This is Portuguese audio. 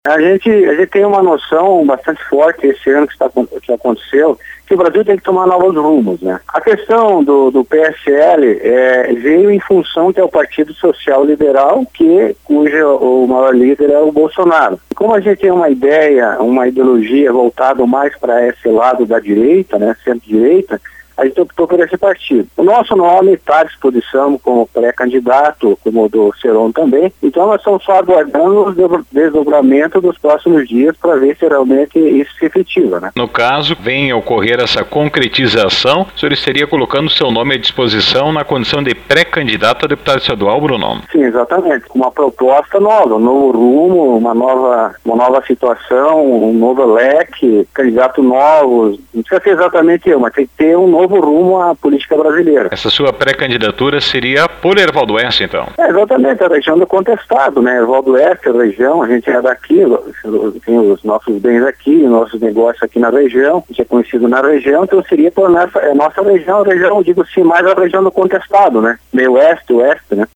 A gente tem uma noção bastante forte esse ano que aconteceu, que o Brasil tem que tomar novos rumos, né? A questão do PSL veio em função que é o Partido Social Liberal, cujo o maior líder é o Bolsonaro. Como a gente tem uma ideologia voltada mais para esse lado da direita, né, centro-direita, a gente optou por esse partido. O nosso nome está à disposição como pré-candidato, como o do Seron também. Então nós estamos só aguardando o desdobramento dos próximos dias para ver se realmente isso se efetiva, né? No caso, venha ocorrer essa concretização, o senhor estaria colocando seu nome à disposição na condição de pré-candidato a deputado estadual, Bruno? Sim, exatamente. Uma proposta nova, um novo rumo, uma nova situação, um novo leque, candidatos novos. Não precisa ser exatamente eu, mas tem que ter um novo rumo à política brasileira. Essa sua pré-candidatura seria por Ervaldo Oeste, então? Exatamente, a região do contestado, né? Ervaldo Oeste, a região, a gente é daqui, tem os nossos bens aqui, nossos negócios aqui na região, a gente é conhecido na região, então seria por nossa região, digo assim, mais a região do contestado, né? Meio oeste, né?